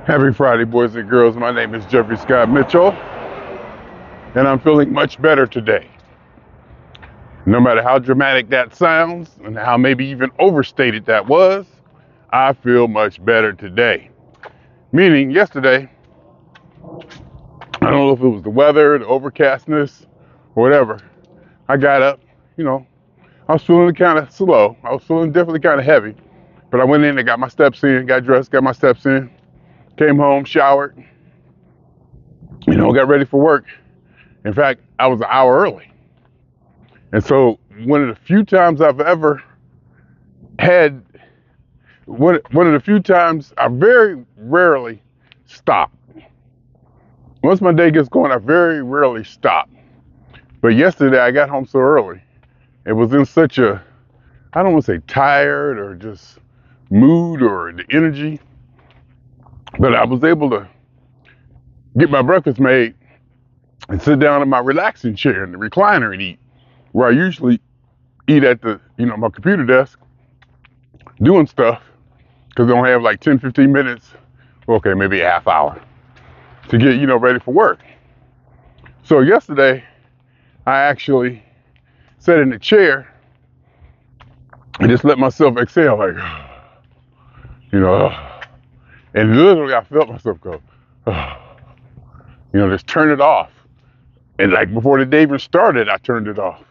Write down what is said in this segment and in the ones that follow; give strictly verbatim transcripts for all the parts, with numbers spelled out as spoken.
Happy Friday, boys and girls. My name is Jeffrey Scott Mitchell, and I'm feeling much better today. No matter how dramatic that sounds and how maybe even overstated that was, I feel much better today. Meaning, yesterday, I don't know if it was the weather, the overcastness, or whatever. I got up, you know, I was feeling kind of slow. I was feeling definitely kind of heavy. But I went in and got my steps in, got dressed, got my steps in, came home, showered, you know, got ready for work. In fact, I was an hour early. And so one of the few times I've ever had, one, one of the few times I very rarely stop. Once my day gets going, I very rarely stop. But yesterday I got home so early. It was in such a, I don't want to say tired or just mood or the energy, but I was able to get my breakfast made and sit down in my relaxing chair in the recliner and eat, where I usually eat at the, you know, my computer desk doing stuff, because I don't have like ten, fifteen minutes, okay, maybe a half hour to get, you know, ready for work. So yesterday, I actually sat in the chair and just let myself exhale, like, you know, and literally I felt myself go, you know, just turn it off. And like before the day even started, I turned it off.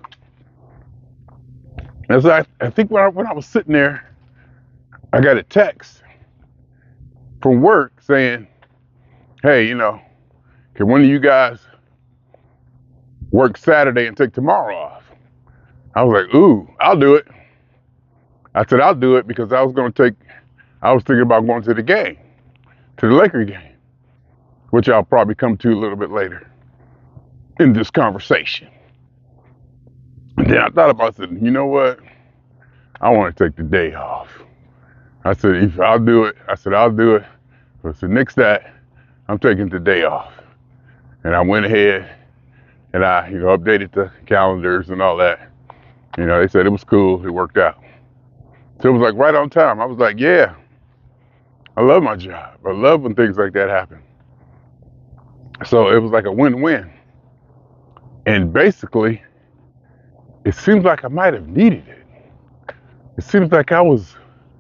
And so I, I think when I, when I was sitting there, I got a text from work saying, hey, you know, can one of you guys work Saturday and take tomorrow off? I was like, ooh, I'll do it. I said, I'll do it because I was going to take, I was thinking about going to the game, to the Laker game, which I'll probably come to a little bit later in this conversation. And then I thought about it, you know what? I want to take the day off. I said, if I'll do it, I said, I'll do it. I said, next that, I'm taking the day off. And I went ahead and I, you know, updated the calendars and all that. You know, they said it was cool. It worked out. So it was like right on time. I was like, yeah, I love my job. I love when things like that happen. So it was like a win-win. And basically, it seems like I might have needed it. It seems like I was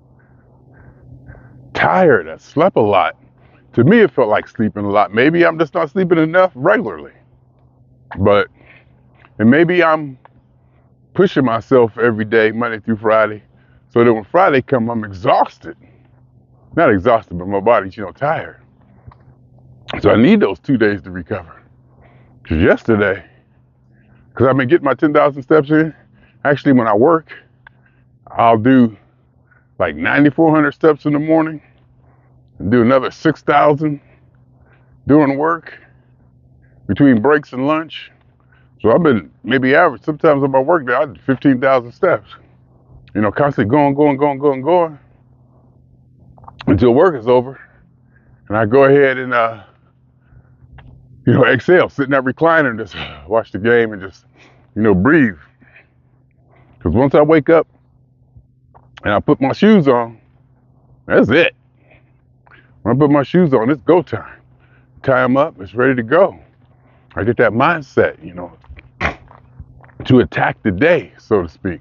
tired. I slept a lot. To me, it felt like sleeping a lot. Maybe I'm just not sleeping enough regularly. But, and maybe I'm pushing myself every day, Monday through Friday, so that when Friday comes, I'm exhausted. Not exhausted, but my body's, you know, tired. So I need those two days to recover. Because yesterday, because I've been getting my ten thousand steps in, actually when I work, I'll do like ninety-four hundred steps in the morning and do another six thousand during work between breaks and lunch. So I've been maybe average, sometimes on my work day, I did fifteen thousand steps. You know, constantly going, going, going, going, going until work is over. And I go ahead and, uh, you know, exhale, sit in that recliner and just watch the game and just, you know, breathe. Because once I wake up and I put my shoes on, that's it. When I put my shoes on, it's go time. Tie them up, it's ready to go. I get that mindset, you know, to attack the day, so to speak.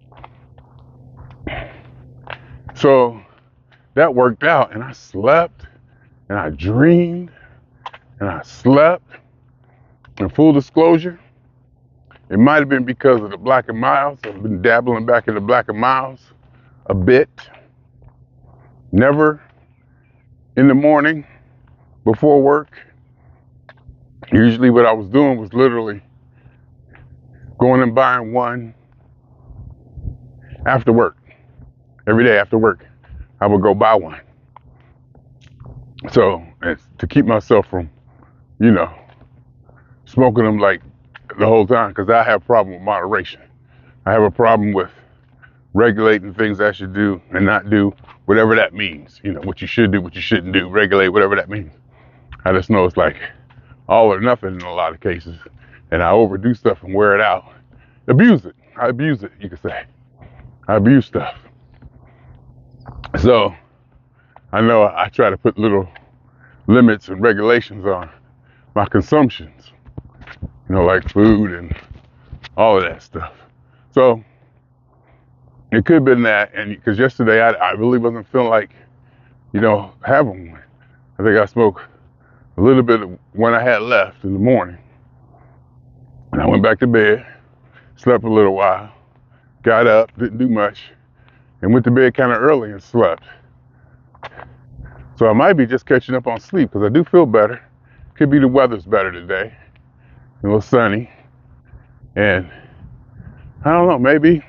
So that worked out, and I slept, and I dreamed, and I slept. And full disclosure, it might have been because of the Black and Milds. I've been dabbling back in the Black and Milds a bit. Never in the morning before work. Usually what I was doing was literally going and buying one after work. Every day after work, I would go buy one. So, it's to keep myself from, you know, smoking them like the whole time, because I have a problem with moderation. I have a problem with regulating things I should do and not do, whatever that means. You know, what you should do, what you shouldn't do, regulate, whatever that means. I just know it's like all or nothing in a lot of cases. And I overdo stuff and wear it out. Abuse it. I abuse it, you could say. I abuse stuff. So I know I try to put little limits and regulations on my consumptions, you know, like food and all of that stuff. So it could have been that, and because yesterday I, I really wasn't feeling like, you know, having one. I think I smoked a little bit of when I had left in the morning. And I went back to bed, slept a little while, got up, didn't do much, and went to bed kind of early and slept. So I might be just catching up on sleep because I do feel better. Could be the weather's better today, a little sunny, and I don't know, maybe,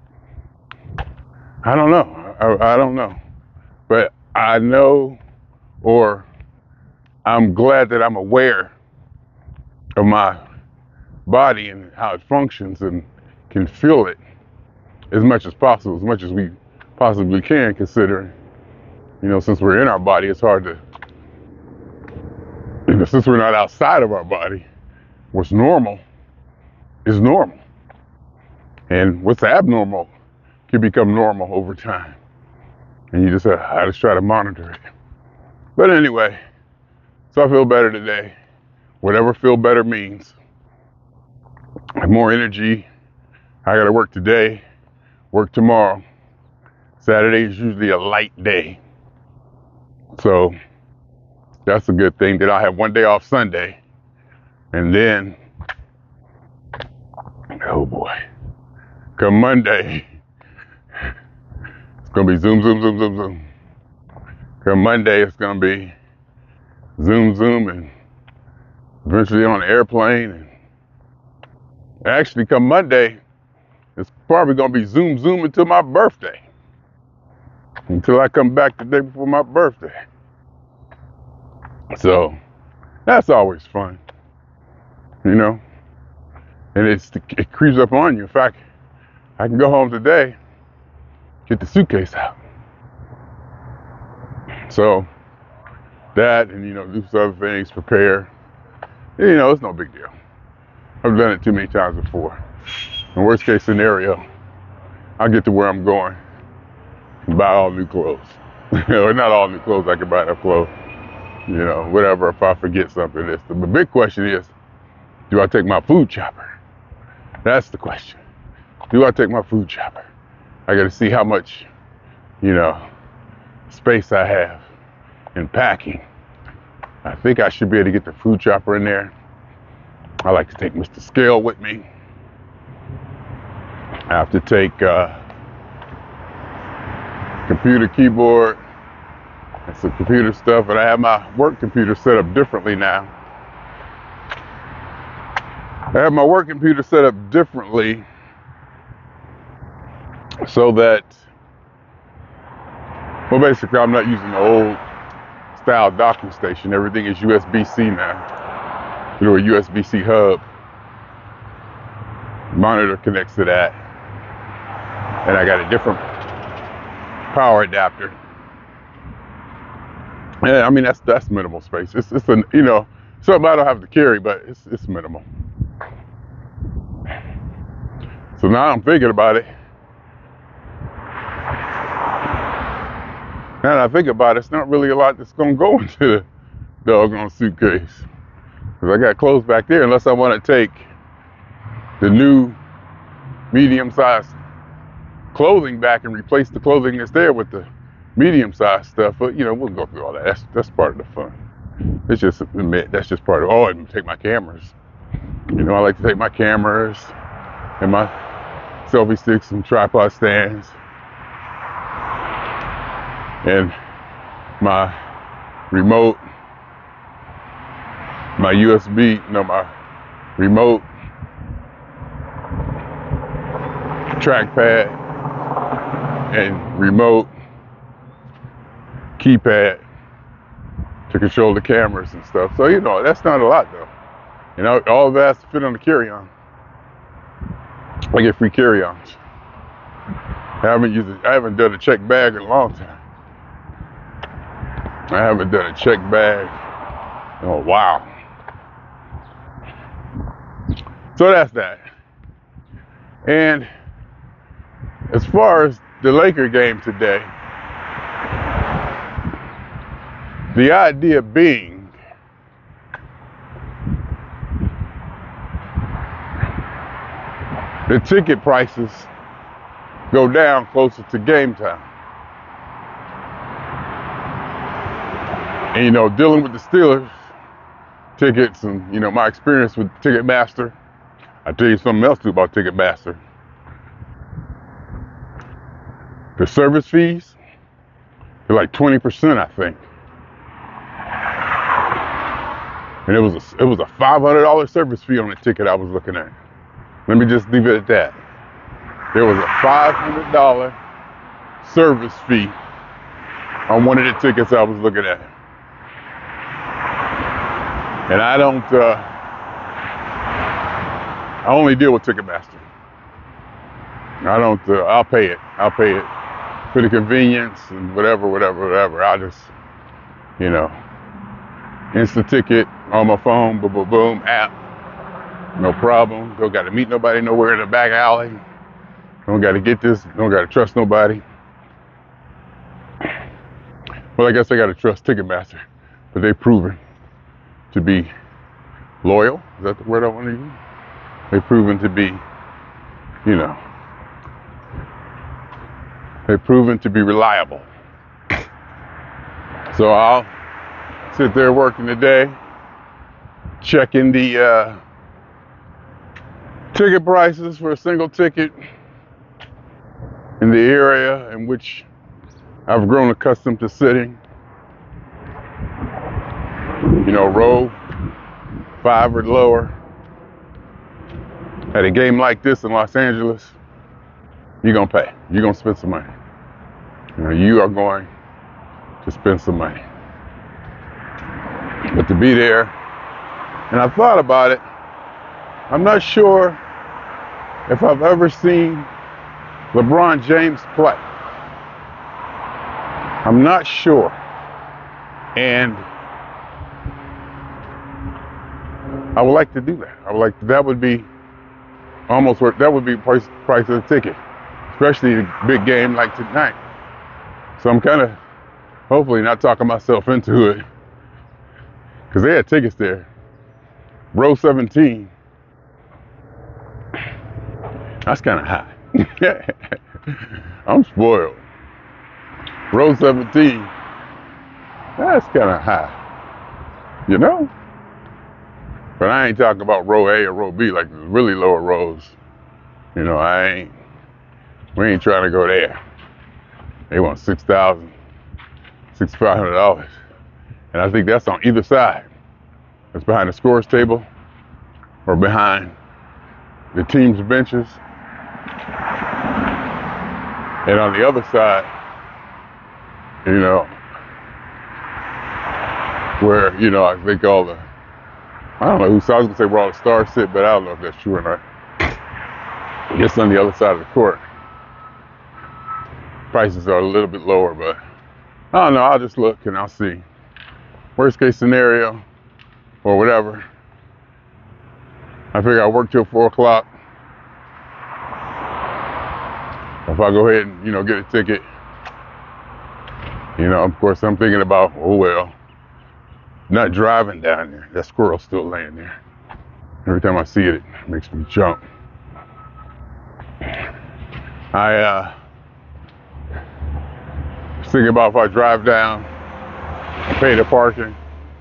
I don't know, I, I don't know, but I know, or I'm glad that I'm aware of my body and how it functions and can feel it as much as possible, as much as we possibly can, considering, you know, since we're in our body, it's hard to, you know, since we're not outside of our body, what's normal is normal. And what's abnormal can become normal over time. And you just have I just try to monitor it. But anyway, so I feel better today. Whatever feel better means. I have more energy. I gotta work today, work tomorrow. Saturday is usually a light day. So that's a good thing. Then I have one day off Sunday. And then, oh boy, come Monday, it's gonna be zoom, zoom, zoom, zoom, zoom. Come Monday, it's gonna be zoom, zoom, and eventually on an airplane. And actually, come Monday, it's probably gonna be zoom, zoom until my birthday. Until I come back the day before my birthday. So that's always fun, you know. And it's it creeps up on you. In fact, I can go home today, get the suitcase out. So that, and you know, do some other things, prepare. You know, it's no big deal. I've done it too many times before. In worst case scenario, I'll get to where I'm going and buy all new clothes. Or not all new clothes, I can buy enough clothes. You know, whatever, if I forget something. It's the, the big question is, do I take my food chopper? That's the question. Do I take my food chopper? I gotta see how much, you know, space I have in packing. I think I should be able to get the food chopper in there. I like to take Mister Scale with me. I have to take uh, computer keyboard and some computer stuff, and I have my work computer set up differently now. I have my work computer set up differently so that, well, basically I'm not using the old style docking station. Everything is U S B C now. You know, a U S B C hub. Monitor connects to that. And I got a different power adapter. Yeah, I mean, that's that's minimal space. It's it's a, you know, something I don't have to carry, but it's it's minimal. So now I'm thinking about it. Now that I think about it, it's not really a lot that's gonna go into the doggone suitcase. Because I got clothes back there, unless I want to take the new medium-sized clothing back and replace the clothing that's there with the medium-sized stuff. But you know, we'll go through all that. That's that's part of the fun. It's just admit that's just part of. Oh, and take my cameras. You know, I like to take my cameras and my selfie sticks and tripod stands and my remote, my U S B, no, my remote trackpad and remote keypad to control the cameras and stuff. So, you know, that's not a lot though. You know, all of that has to fit on the carry-on. I get free carry-ons. I haven't used it, I haven't done a check bag in a long time. I haven't done a check bag in a while. So that's that. And as far as the Laker game today, the idea being the ticket prices go down closer to game time. And, you know, dealing with the Steelers tickets and, you know, my experience with Ticketmaster, I'll tell you something else too about Ticketmaster. The service fees, they're like twenty percent, I think. And it was a, it was a five hundred dollars service fee on the ticket I was looking at. Let me just leave it at that. There was a five hundred dollars service fee on one of the tickets I was looking at. And I don't, uh, I only deal with Ticketmaster. I don't, uh, I'll pay it. I'll pay it for the convenience and whatever, whatever, whatever. I'll just, you know, instant ticket on my phone, boom, boom, boom, app. No problem. Don't got to meet nobody nowhere in the back alley. Don't got to get this. Don't got to trust nobody. Well, I guess I got to trust Ticketmaster, but they've proven to be loyal. Is that the word I want to use? They've proven to be, you know, they've proven to be reliable. So I'll sit there working today, checking the uh, ticket prices for a single ticket in the area in which I've grown accustomed to sitting. You know, row five or lower. At a game like this in Los Angeles, you're gonna pay. You're gonna spend some money. You know, you are going to spend some money. But to be there, and I thought about it, I'm not sure if I've ever seen LeBron James play. I'm not sure. And I would like to do that. I would like to, that would be almost worth, that would be price price of the ticket, especially a big game like tonight. So I'm kind of hopefully not talking myself into it, because they had tickets there. Row seventeen. That's kind of high. I'm spoiled. Row seventeen. That's kind of high. You know? But I ain't talking about row A or row B, like the really lower rows. You know, I ain't, we ain't trying to go there. They want six thousand dollars, six thousand five hundred dollars. And I think that's on either side. It's behind the scores table or behind the team's benches. And on the other side, you know, where, you know, I think all the, I don't know who, so I was gonna say where all the stars sit, but I don't know if that's true or not. I guess on the other side of the court, prices are a little bit lower, but I don't know, I'll just look and I'll see. Worst case scenario, or whatever, I figure I work till four o'clock. If I go ahead and, you know, get a ticket, you know, of course I'm thinking about, oh well, not driving down there. That squirrel's still laying there. Every time I see it, it makes me jump. I uh, was thinking about if I drive down and pay the parking,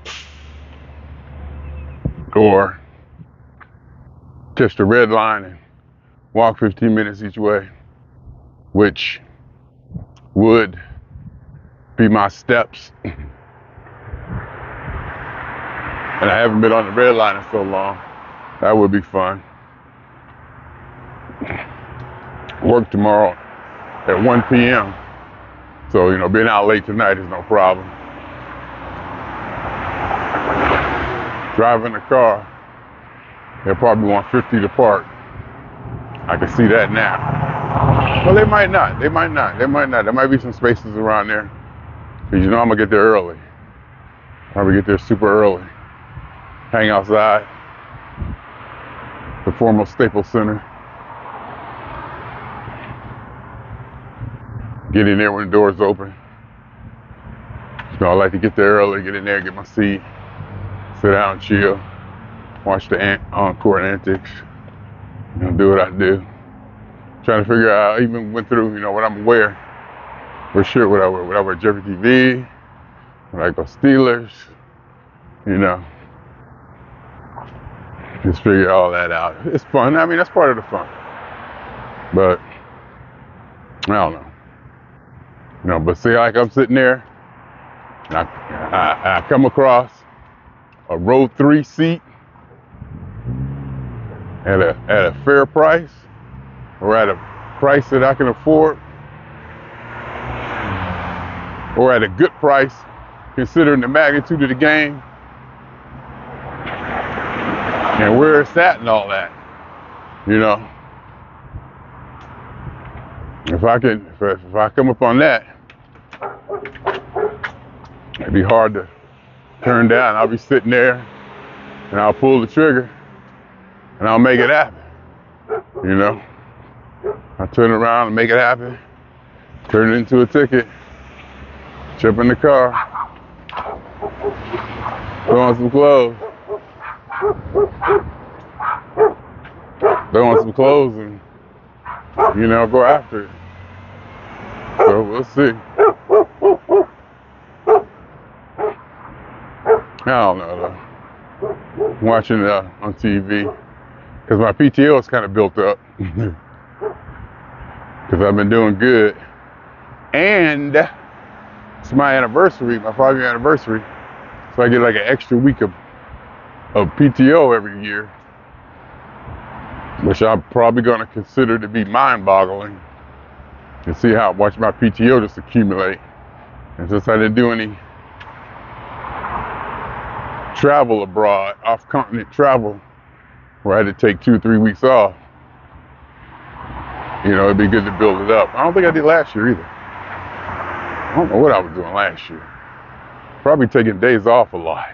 or catch the red line and walk fifteen minutes each way, which would be my steps. And I haven't been on the red line in so long. That would be fun. Work tomorrow at one p.m. So, you know, being out late tonight is no problem. Driving the car, they'll probably want fifty to park. I can see that now. Well, they might not. They might not. They might not. There might be some spaces around there. Because you know I'm going to get there early. Probably get there super early. Hang outside the former Staples Center. Get in there when the doors open. So I like to get there early, get in there, get my seat, sit down, chill, watch the on-court antics, you know, do what I do. Trying to figure out, I even went through, you know, what I'm gonna wear. What shirt would I wear? Would I wear Jersey T V? Would I go Steelers? You know, just figure all that out. It's fun. I mean, that's part of the fun. But I don't know. You know, but see, like I'm sitting there, and I, I, I come across a row three seat at a at a fair price, or at a price that I can afford, or at a good price considering the magnitude of the game and where it's at and all that. You know, if I can, if I, if I come up on that, it'd be hard to turn down. I'll be sitting there and I'll pull the trigger and I'll make it happen. You know, I turn around and make it happen, turn it into a ticket, jump in the car, throw on some clothes, throw on some clothes and, you know, go after it. So we'll see. I don't know though. I'm watching uh, on T V because my P T O is kind of built up because I've been doing good, and it's my anniversary, my five-year anniversary, so I get like an extra week of of P T O every year, which I'm probably going to consider to be mind-boggling, and see how watch my P T O just accumulate. And since I didn't do any travel abroad, off-continent travel, where I had to take two, three weeks off, you know, it'd be good to build it up. I don't think I did last year either. I don't know what I was doing last year. Probably taking days off a lot.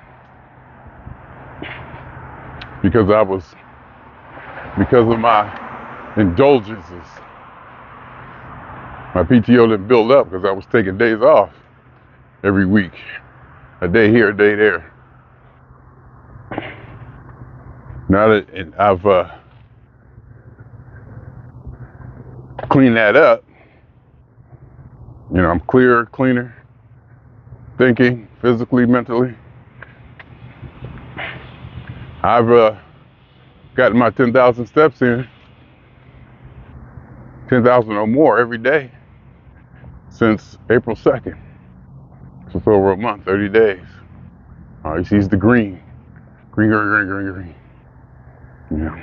Because I was, because of my indulgences, my P T O didn't build up because I was taking days off every week. A day here, a day there. Now that and I've uh, cleaned that up, you know, I'm clearer, cleaner, thinking, physically, mentally. I've uh, gotten my ten thousand steps in, ten thousand or more every day since April second. So for over a month, thirty days. All you see is the green. Green, green, green, green, green. Yeah.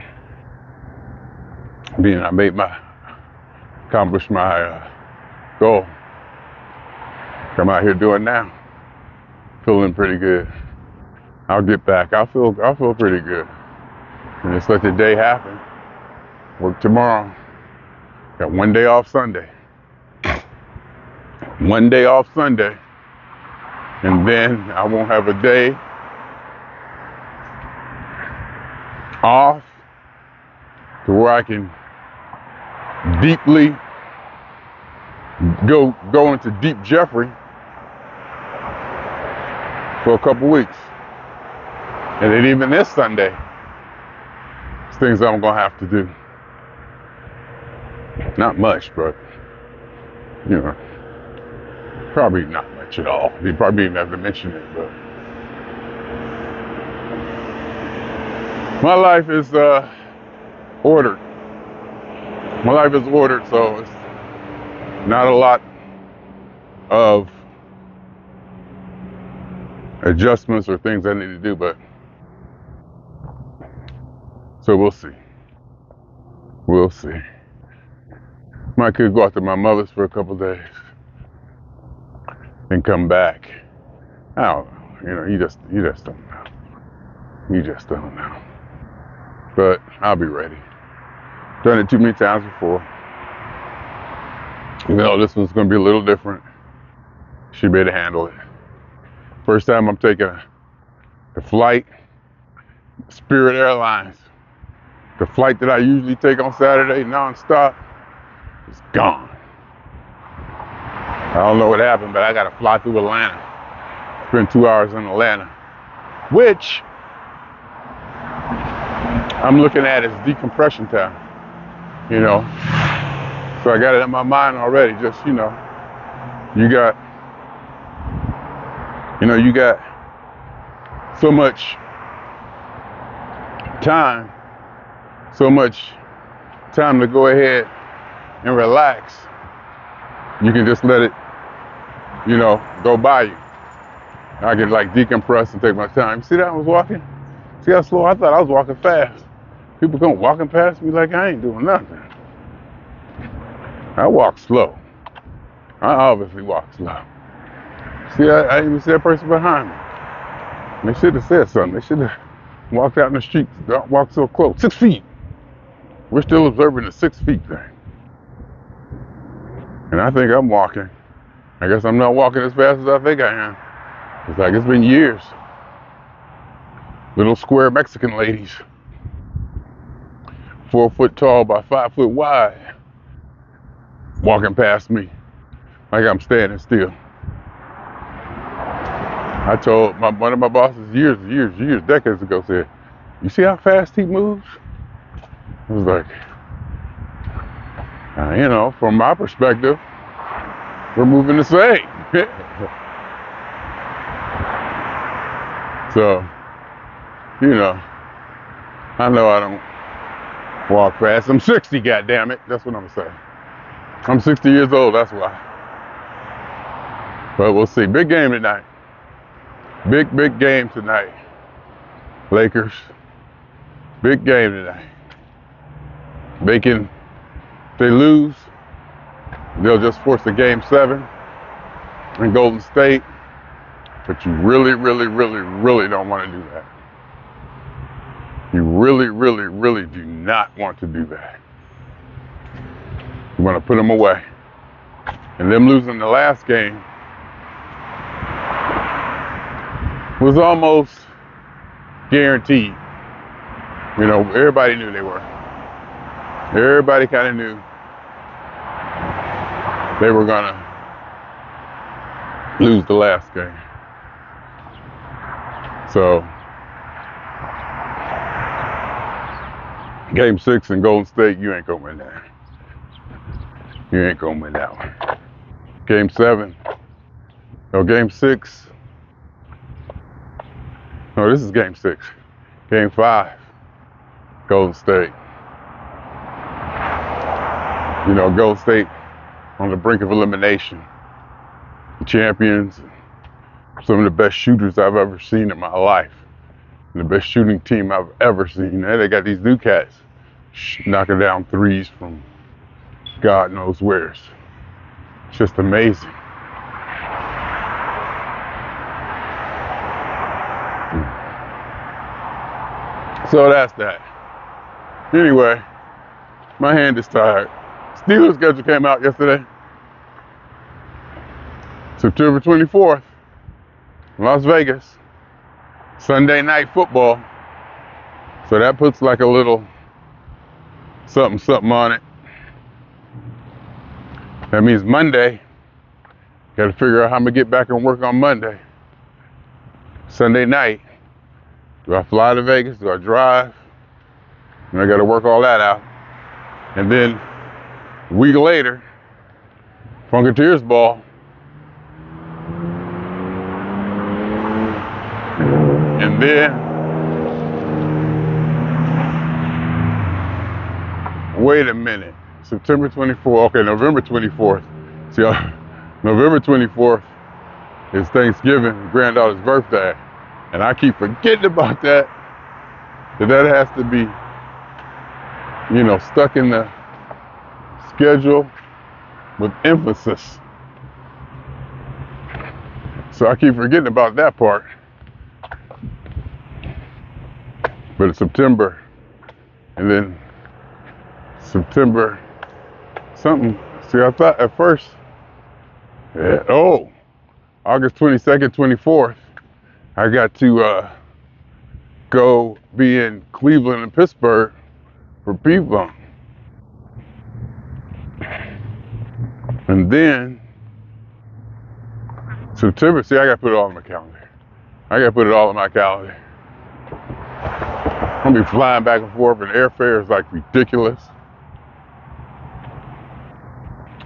Being I made my, accomplished my uh, goal. I'm out here doing now. Feeling pretty good. I'll get back. I'll feel, I'll feel pretty good. And just let the day happen. Work tomorrow. Got one day off Sunday. One day off Sunday. And then I won't have a day off to where I can deeply go go into deep Jeffrey for a couple weeks. And then even this Sunday, it's things I'm gonna have to do. Not much, but you know, probably not much at all. You probably even have to mention it, but my life is uh, ordered. My life is ordered, so it's not a lot of adjustments or things I need to do, but so we'll see. We'll see. Might could go out to my mother's for a couple days and come back. I don't know. You know, you just you just don't know. You just don't know. But I'll be ready. Done it too many times before. You know, this one's gonna be a little different. Should be able to handle it. First time I'm taking a, a flight, Spirit Airlines. The flight that I usually take on Saturday nonstop is gone. I don't know what happened, but I gotta fly through Atlanta. Spend two hours in Atlanta, which I'm looking at as decompression time. You know, So I got it in my mind already. Just, you know, you got, you know, you got so much time, so much time to go ahead and relax. You can just let it, you know, go by you. I can like decompress and take my time. See that I was walking? See how slow? I thought I was walking fast. People come walking past me like I ain't doing nothing. I walk slow. I obviously walk slow. See, I, I even see that person behind me. They should have said something. They should have walked out in the street. Don't walk so close. Six feet. We're still observing the six feet thing. And I think I'm walking. I guess I'm not walking as fast as I think I am. It's like it's been years. Little square Mexican ladies, four foot tall by five foot wide, walking past me like I'm standing still. I told my, one of my bosses years, years, years, decades ago, said, "You see how fast he moves?" I was like, uh, you know, from my perspective, we're moving the same. So, you know, I know I don't walk fast. I'm sixty, goddammit. That's what I'm saying. I'm sixty years old, that's why. But we'll see. Big game tonight. Big, big game tonight. Lakers. Big game tonight. They can, if they lose, they'll just force a game seven in Golden State. But you really, really, really, really don't want to do that. You really, really, really do not want to do that. You want to put them away. And them losing the last game was almost guaranteed. You know, everybody knew they were. Everybody kind of knew they were going to lose the last game. So, game six in Golden State, you ain't gonna win that. You ain't gonna win that one. Game seven, no, game six. No, this is game six. Game five, Golden State. You know, Golden State on the brink of elimination. The champions. Some of the best shooters I've ever seen in my life. And the best shooting team I've ever seen. And they got these new cats knocking down threes from God knows where's. It's just amazing. So that's that. Anyway, my hand is tired. Steelers schedule came out yesterday. September twenty-fourth. Las Vegas, Sunday night football. So that puts like a little something, something on it. That means Monday, got to figure out how I'm going to get back and work on Monday. Sunday night, do I fly to Vegas? Do I drive? And I got to work all that out. And then a week later, Funketeers ball. And then, wait a minute, September twenty-fourth, okay, November twenty-fourth. See, uh, November twenty-fourth is Thanksgiving, granddaughter's birthday. And I keep forgetting about that, that that has to be, you know, stuck in the schedule with emphasis. So I keep forgetting about that part. But it's September, and then September something. See, I thought at first, yeah, oh, August twenty-second, twenty-fourth, I got to uh, go be in Cleveland and Pittsburgh for P-Bump. And then September, see, I got to put it all on my calendar. I got to put it all on my calendar. I'm gonna be flying back and forth, and airfare is like ridiculous.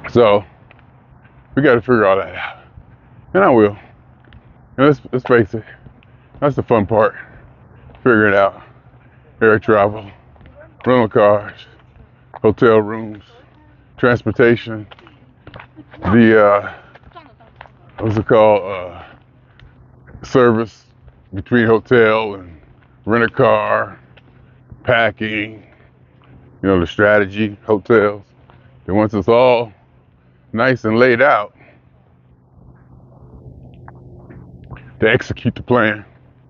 So we got to figure all that out, and I will. And let's let's face it, that's the fun part. Figure it out. Air travel, rental cars, hotel rooms, transportation, the uh, what's it called? Uh, service between hotel and rent a car, packing. You know, the strategy, hotels. And once it's all nice and laid out, to execute the plan.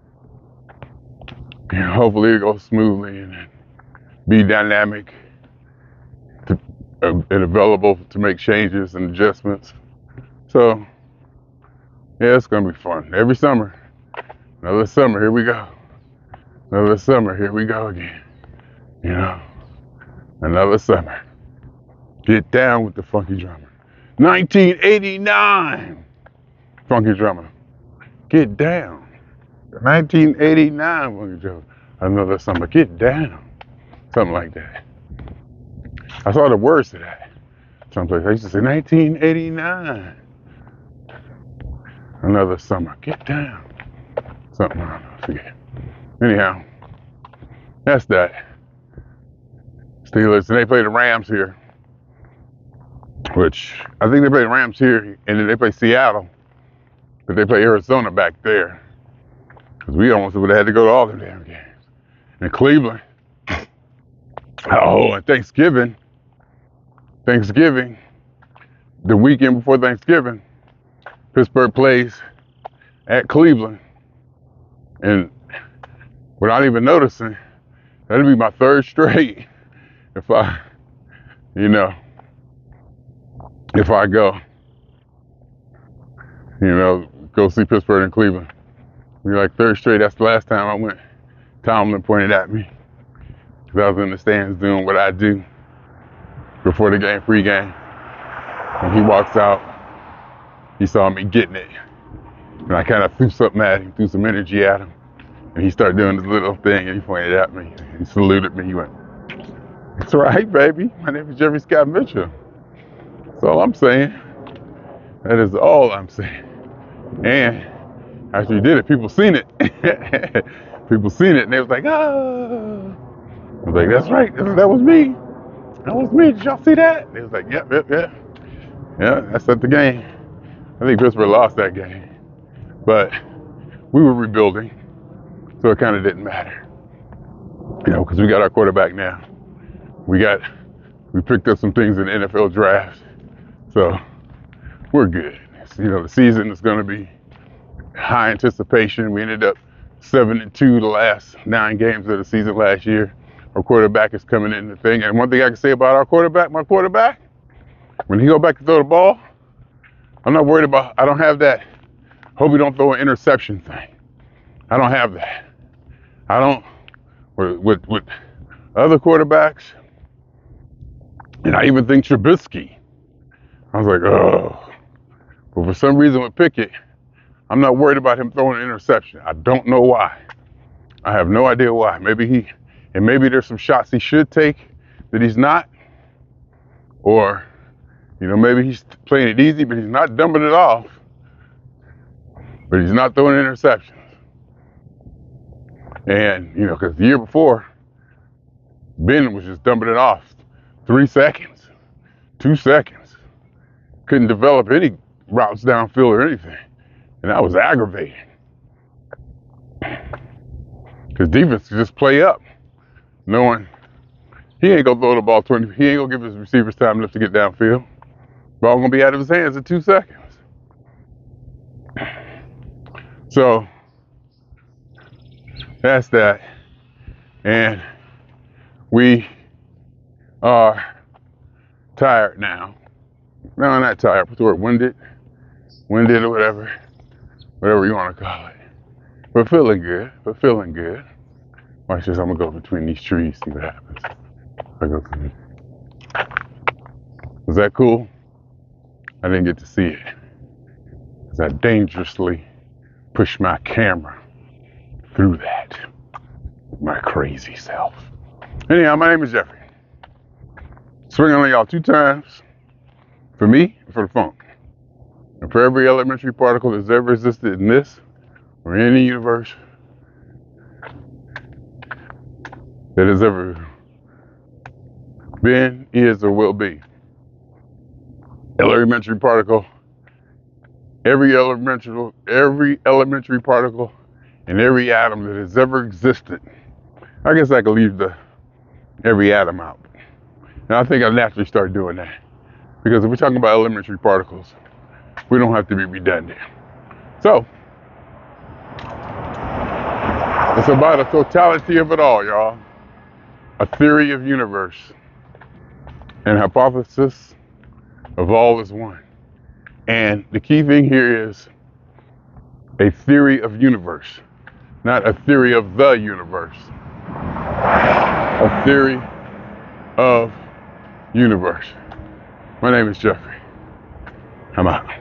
You know, hopefully it goes smoothly and be dynamic to, uh, and available to make changes and adjustments. So, yeah, it's gonna be fun. Every summer, another summer, here we go. Another summer, here we go again. You know, another summer. Get down with the funky drummer. nineteen eighty-nine, funky drummer. Get down. nineteen eighty-nine, funky drummer. Another summer. Get down. Something like that. I saw the words to that. Someplace I used to say nineteen eighty-nine. Another summer. Get down. Something, I don't know, I forget. Anyhow, that's that. Steelers, and they play the Rams here. Which, I think they play the Rams here, and then they play Seattle. But they play Arizona back there. Because we almost would have had to go to all them damn games. And Cleveland. Oh, and Thanksgiving. Thanksgiving. The weekend before Thanksgiving. Pittsburgh plays at Cleveland. And without even noticing, that'll be my third straight. If I, you know, if I go, you know, go see Pittsburgh and Cleveland. We're like third straight. That's the last time I went. Tomlin pointed at me because I was in the stands doing what I do before the game, pregame. When he walks out, he saw me getting it. And I kind of threw something at him, threw some energy at him. And he started doing this little thing and he pointed at me. He saluted me. He went, "That's right, baby. My name is Jeffrey Scott Mitchell." That's all I'm saying. That is all I'm saying. And after he did it, people seen it. People seen it and they was like, "Oh." I was like, "That's right. That was me. That was me. Did y'all see that?" They was like, "Yep, yep, yep. Yeah, that's at the game." I think Pittsburgh lost that game. But we were rebuilding, so it kind of didn't matter. You know, because we got our quarterback now. We got, we picked up some things in the N F L draft. So we're good. You know, the season is going to be high anticipation. We ended up seven and two the last nine games of the season last year. Our quarterback is coming in the thing. And one thing I can say about our quarterback, my quarterback, when he go back to throw the ball, I'm not worried about, I don't have that, hope he don't throw an interception thing. I don't have that. I don't, with, with, with other quarterbacks, and I even think Trubisky, I was like, oh. But for some reason with Pickett, I'm not worried about him throwing an interception. I don't know why. I have no idea why. Maybe he, and maybe there's some shots he should take that he's not. Or, you know, maybe he's playing it easy, but he's not dumping it off. But he's not throwing interceptions. And, you know, because the year before, Ben was just dumping it off. Three seconds, two seconds. Couldn't develop any routes downfield or anything. And that was aggravating. Because defense just play up, knowing he ain't gonna throw the ball twenty, he ain't gonna give his receivers time enough to get downfield. Ball gonna be out of his hands in two seconds. So that's that. And we are tired now. No, I'm not tired. What's the word? Winded? Winded or whatever. Whatever you want to call it. But feeling good. But feeling good. Watch this. I'm going to go between these trees, see what happens. I go through. Was that cool? I didn't get to see it. Because I dangerously pushed my camera through that. My crazy self. Anyhow, my name is Jeffrey. Swinging on y'all two times. For me, for the phone. And for every elementary particle that's ever existed in this or any universe that has ever been, is, or will be. Elementary particle, every elementary, every elementary particle, and every atom that has ever existed. I guess I could leave the every atom out. And I think I naturally start doing that. Because if we're talking about elementary particles, we don't have to be redundant. So, it's about a totality of it all, y'all. A theory of universe. And hypothesis of all is one. And the key thing here is a theory of universe, not a theory of the universe. A theory of universe. My name is Jeffrey. I'm out.